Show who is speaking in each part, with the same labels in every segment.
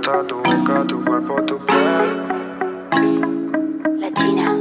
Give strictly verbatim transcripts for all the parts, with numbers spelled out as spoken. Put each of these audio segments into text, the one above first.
Speaker 1: gusta tu boca, tu cuerpo, tu piel.
Speaker 2: La China.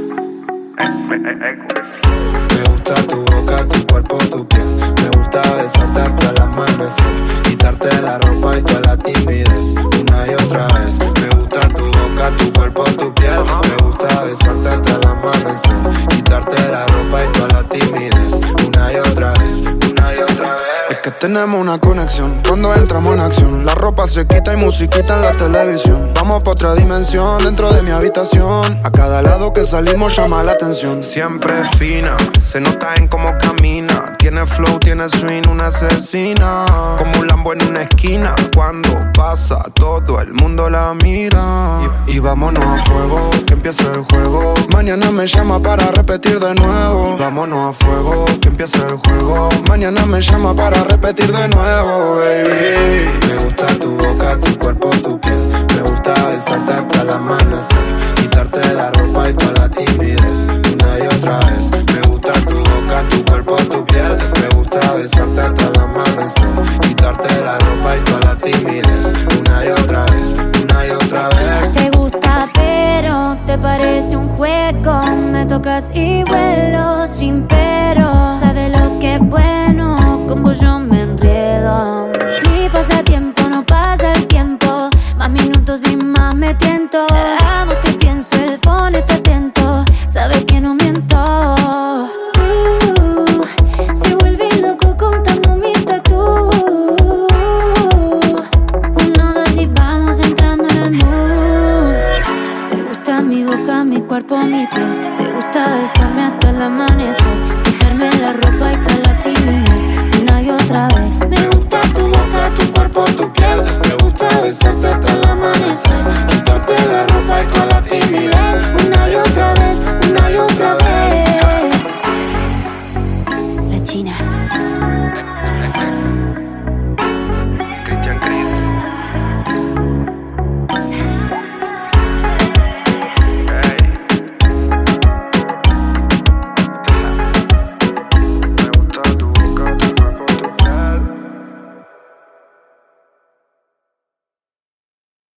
Speaker 1: Me gusta tu boca, tu cuerpo, tu piel. Me gusta besarte hasta el amanecer, quitarte la ropa y toda la timidez, una y otra vez. Me gusta tu boca, tu cuerpo, tu piel. Me gusta besarte hasta el amanecer, quitarte la ropa y toda la timidez, una y otra vez, una y otra vez. Es que tenemos una conexión cuando entramos en acción. La ropa se quita y musiquita en la televisión. Vamos pa' otra dimensión dentro de mi habitación. A cada lado que salimos llama la atención. Siempre fina, se nota en cómo camina. Tiene flow, tiene swing, una asesina. Como un Lambo en una esquina. Cuando pasa todo el mundo la mira. Y, y vámonos a fuego, que empiece el juego. Mañana me llama para repetir de nuevo. Vámonos a fuego, que empiece el juego. Mañana me llama para repetir de nuevo, baby. Me gusta tu boca, tu cuerpo, tu piel. Me gusta besarte hasta el amanecer, quitarte la ropa y toda la timidez, una y otra vez. Me gusta tu boca, tu cuerpo, tu